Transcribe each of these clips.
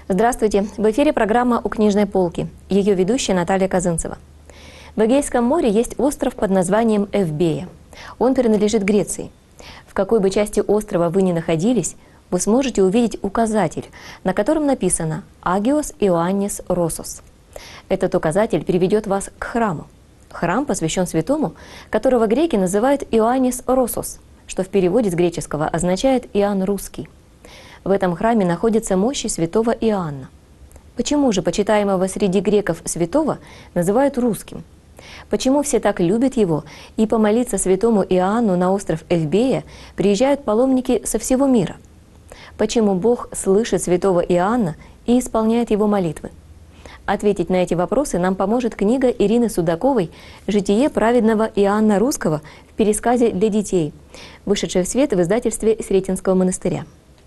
Здравствуйте! В эфире программа «У книжной полки». Ее ведущая Наталья Казынцева. В Эгейском море есть остров под названием Эвбея. Он принадлежит Греции. В какой бы части острова вы ни находились, вы сможете увидеть указатель, на котором написано «Агиос Иоаннис Росос». Этот указатель приведет вас к храму. Храм посвящен святому, которого греки называют Иоаннис Росос, что в переводе с греческого означает «Иоанн Русский». В этом храме находятся мощи святого Иоанна. Почему же почитаемого среди греков святого называют русским? Почему все так любят его, и помолиться святому Иоанну на остров Эвбея приезжают паломники со всего мира? Почему Бог слышит святого Иоанна и исполняет его молитвы? Ответить на эти вопросы нам поможет книга Ирины Судаковой «Житие праведного Иоанна Русского» в пересказе для детей, вышедшая в свет в издательстве Сретенского монастыря.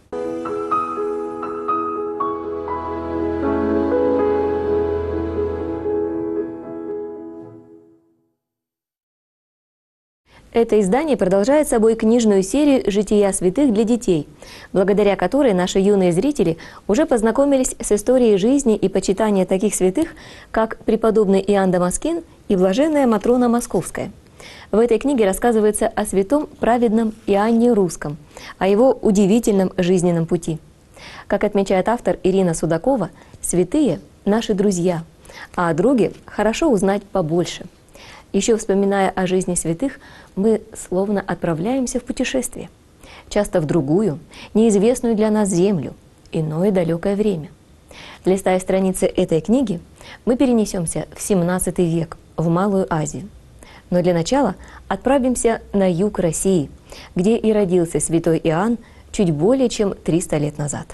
Это издание продолжает собой книжную серию «Жития святых для детей», благодаря которой наши юные зрители уже познакомились с историей жизни и почитания таких святых, как преподобный Иоанн Дамаскин и блаженная Матрона Московская. В этой книге рассказывается о святом праведном Иоанне Русском, о его удивительном жизненном пути. Как отмечает автор Ирина Судакова, святые – наши друзья, а о друге хорошо узнать побольше. Еще вспоминая о жизни святых, мы словно отправляемся в путешествие, часто в другую, неизвестную для нас землю, иное далекое время. Листая страницы этой книги, мы перенесемся в XVII век, в Малую Азию. Но для начала отправимся на юг России, где и родился святой Иоанн чуть более чем 300 лет назад.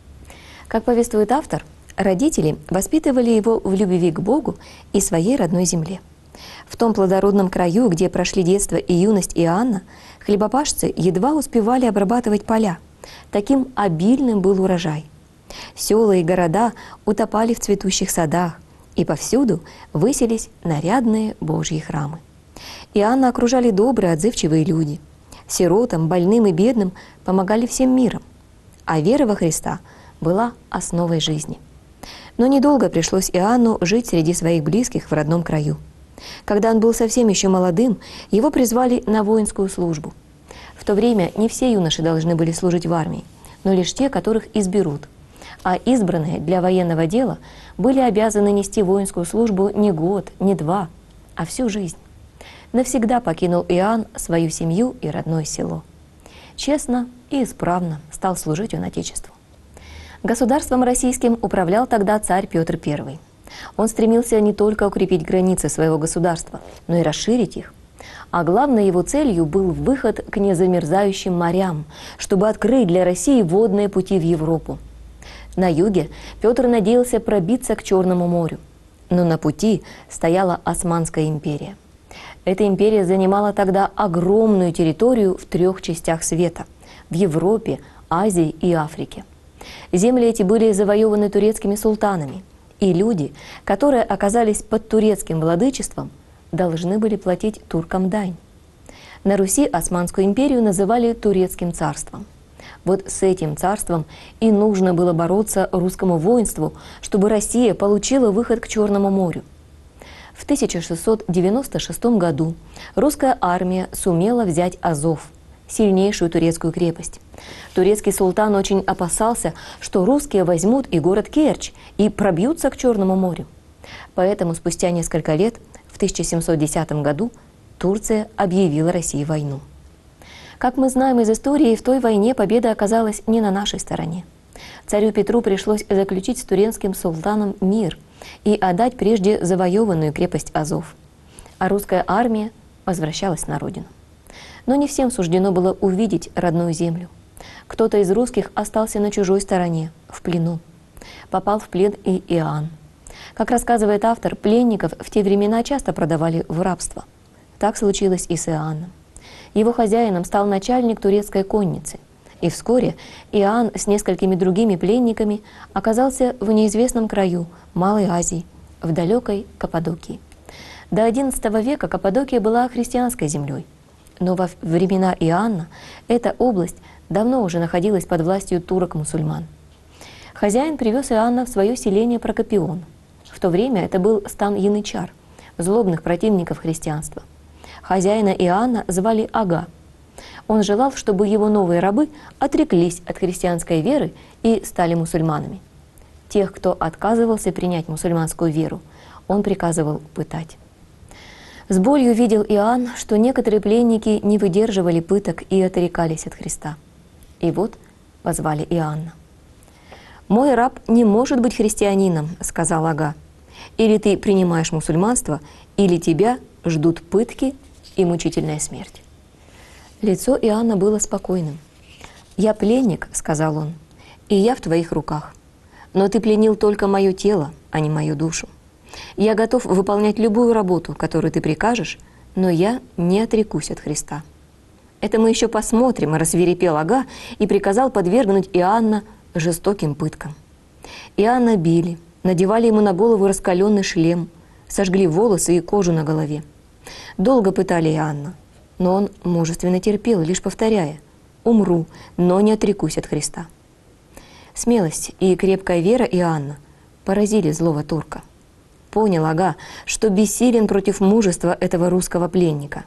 Как повествует автор, родители воспитывали его в любви к Богу и своей родной земле. В том плодородном краю, где прошли детство и юность Иоанна, хлебопашцы едва успевали обрабатывать поля. Таким обильным был урожай. Села и города утопали в цветущих садах, и повсюду высились нарядные Божьи храмы. Иоанна окружали добрые, отзывчивые люди. Сиротам, больным и бедным помогали всем миром. А вера во Христа была основой жизни. Но недолго пришлось Иоанну жить среди своих близких в родном краю. Когда он был совсем еще молодым, его призвали на воинскую службу. В то время не все юноши должны были служить в армии, но лишь те, которых изберут. А избранные для военного дела были обязаны нести воинскую службу не год, не два, а всю жизнь. Навсегда покинул Иоанн свою семью и родное село. Честно и исправно стал служить он Отечеству. Государством российским управлял тогда царь Петр I. Он стремился не только укрепить границы своего государства, но и расширить их. А главной его целью был выход к незамерзающим морям, чтобы открыть для России водные пути в Европу. На юге Петр надеялся пробиться к Черному морю, но на пути стояла Османская империя. Эта империя занимала тогда огромную территорию в 3 частях света – в Европе, Азии и Африке. Земли эти были завоеваны турецкими султанами, и люди, которые оказались под турецким владычеством, должны были платить туркам дань. На Руси Османскую империю называли Турецким царством. Вот с этим царством и нужно было бороться русскому воинству, чтобы Россия получила выход к Черному морю. В 1696 году русская армия сумела взять Азов, сильнейшую турецкую крепость. Турецкий султан очень опасался, что русские возьмут и город Керчь и пробьются к Черному морю. Поэтому спустя несколько лет, в 1710 году, Турция объявила России войну. Как мы знаем из истории, в той войне победа оказалась не на нашей стороне. Царю Петру пришлось заключить с турецким султаном мир и отдать прежде завоеванную крепость Азов. А русская армия возвращалась на родину. Но не всем суждено было увидеть родную землю. Кто-то из русских остался на чужой стороне, в плену. Попал в плен и Иоанн. Как рассказывает автор, пленников в те времена часто продавали в рабство. Так случилось и с Иоанном. Его хозяином стал начальник турецкой конницы. И вскоре Иоанн с несколькими другими пленниками оказался в неизвестном краю Малой Азии, в далекой Каппадокии. До XI века Каппадокия была христианской землей. Но во времена Иоанна эта область давно уже находилась под властью турок-мусульман. Хозяин привез Иоанна в свое селение Прокопион. В то время это был стан янычар, злобных противников христианства. Хозяина Иоанна звали Ага. Он желал, чтобы его новые рабы отреклись от христианской веры и стали мусульманами. Тех, кто отказывался принять мусульманскую веру, он приказывал пытать. С болью видел Иоанн, что некоторые пленники не выдерживали пыток и отрекались от Христа. И вот позвали Иоанна. «Мой раб не может быть христианином», — сказал Ага. «Или ты принимаешь мусульманство, или тебя ждут пытки и мучительная смерть». Лицо Иоанна было спокойным. «Я пленник», — сказал он, — «и я в твоих руках. Но ты пленил только мое тело, а не мою душу. Я готов выполнять любую работу, которую ты прикажешь, но я не отрекусь от Христа». «Это мы еще посмотрим», — рассвирепел Ага и приказал подвергнуть Иоанна жестоким пыткам. Иоанна били, надевали ему на голову раскаленный шлем, сожгли волосы и кожу на голове. Долго пытали Иоанна, но он мужественно терпел, лишь повторяя: «Умру, но не отрекусь от Христа». Смелость и крепкая вера Иоанна поразили злого турка. Понял Ага, что бессилен против мужества этого русского пленника.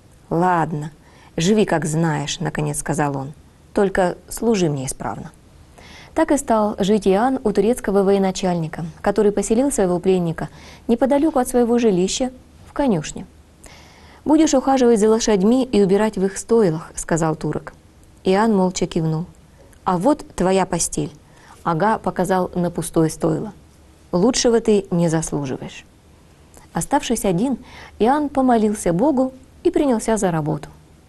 «Ладно, живи как знаешь», — наконец сказал он, — «только служи мне исправно». Так и стал жить Иоанн у турецкого военачальника, который поселил своего пленника неподалеку от своего жилища в конюшне. «Будешь ухаживать за лошадьми и убирать в их стойлах», — сказал турок. Иоанн молча кивнул. «А вот твоя постель», — Ага показал на пустое стойло. «Лучшего ты не заслуживаешь». Оставшись один, Иоанн помолился Богу и принялся за работу.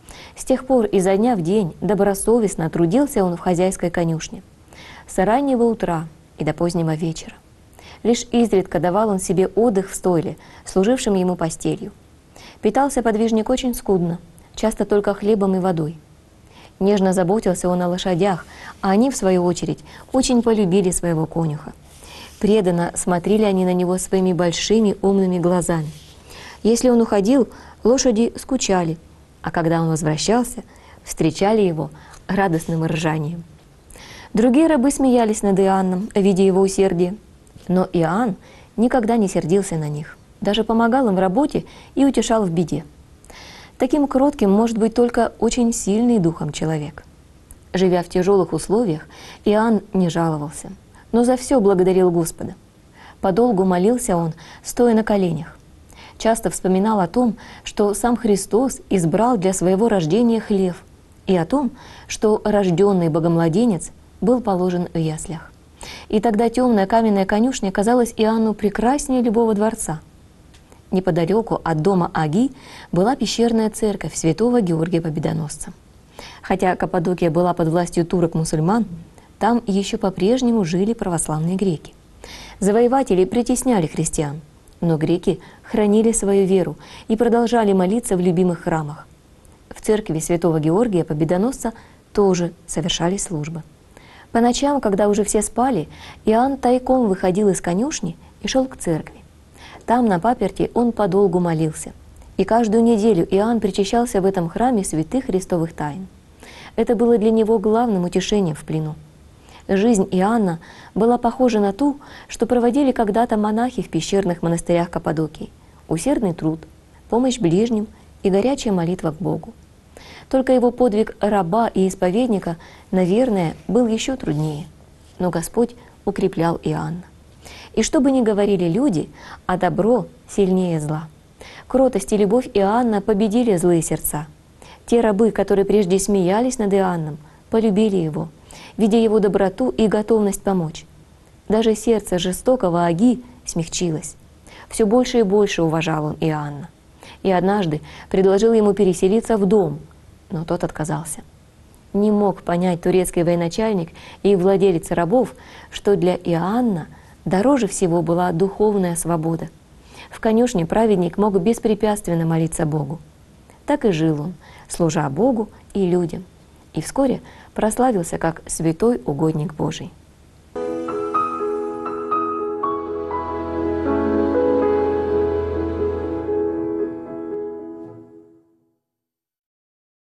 С тех пор изо дня в день добросовестно трудился он в хозяйской конюшне. С раннего утра и до позднего вечера. Лишь изредка давал он себе отдых в стойле, служившем ему постелью. Питался подвижник очень скудно, часто только хлебом и водой. Нежно заботился он о лошадях, а они, в свою очередь, очень полюбили своего конюха. Преданно смотрели они на него своими большими умными глазами. Если он уходил, лошади скучали, а когда он возвращался, встречали его радостным ржанием. Другие рабы смеялись над Иоанном, видя его усердие, но Иоанн никогда не сердился на них, даже помогал им в работе и утешал в беде. Таким кротким может быть только очень сильный духом человек. Живя в тяжелых условиях, Иоанн не жаловался, но за все благодарил Господа. Подолгу молился он, стоя на коленях. Часто вспоминал о том, что сам Христос избрал для своего рождения хлев, и о том, что рожденный богомладенец был положен в яслях. И тогда темная каменная конюшня казалась Иоанну прекраснее любого дворца. Неподалеку от дома Аги была пещерная церковь святого Георгия Победоносца. Хотя Каппадокия была под властью турок-мусульман, там еще по-прежнему жили православные греки. Завоеватели притесняли христиан, но греки хранили свою веру и продолжали молиться в любимых храмах. В церкви святого Георгия Победоносца тоже совершали службы. По ночам, когда уже все спали, Иоанн тайком выходил из конюшни и шел к церкви. Там, на паперти, он подолгу молился. И каждую неделю Иоанн причащался в этом храме святых христовых тайн. Это было для него главным утешением в плену. Жизнь Иоанна была похожа на ту, что проводили когда-то монахи в пещерных монастырях Каппадокии. Усердный труд, помощь ближним и горячая молитва к Богу. Только его подвиг раба и исповедника, наверное, был еще труднее. Но Господь укреплял Иоанна. И что бы ни говорили люди, а добро сильнее зла. Кротость и любовь Иоанна победили злые сердца. Те рабы, которые прежде смеялись над Иоанном, полюбили его, видя его доброту и готовность помочь. Даже сердце жестокого Аги смягчилось. Все больше и больше уважал он Иоанна. И однажды предложил ему переселиться в дом, но тот отказался. Не мог понять турецкий военачальник и владелец рабов, что для Иоанна дороже всего была духовная свобода. В конюшне праведник мог беспрепятственно молиться Богу. Так и жил он, служа Богу и людям, и вскоре прославился как святой угодник Божий.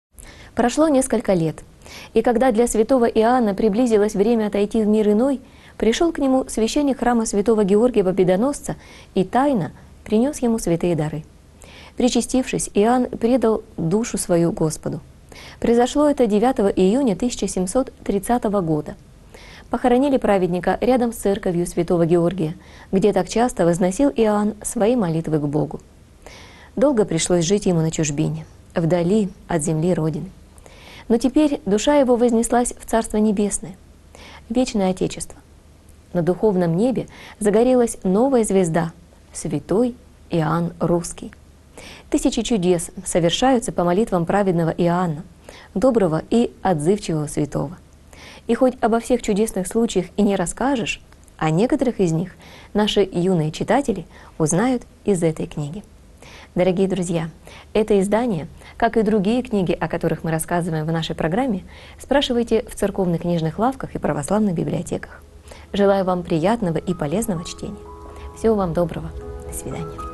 Прошло несколько лет, и когда для святого Иоанна приблизилось время отойти в мир иной, пришел к нему священник храма святого Георгия Победоносца и тайно принес ему святые дары. Причастившись, Иоанн предал душу свою Господу. Произошло это 9 июня 1730 года. Похоронили праведника рядом с церковью святого Георгия, где так часто возносил Иоанн свои молитвы к Богу. Долго пришлось жить ему на чужбине, вдали от земли Родины. Но теперь душа его вознеслась в Царство Небесное, вечное Отечество. На духовном небе загорелась новая звезда — святой Иоанн Русский. Тысячи чудес совершаются по молитвам праведного Иоанна, доброго и отзывчивого святого. И хоть обо всех чудесных случаях и не расскажешь, о некоторых из них наши юные читатели узнают из этой книги. Дорогие друзья, это издание, как и другие книги, о которых мы рассказываем в нашей программе, спрашивайте в церковных книжных лавках и православных библиотеках. Желаю вам приятного и полезного чтения. Всего вам доброго. До свидания.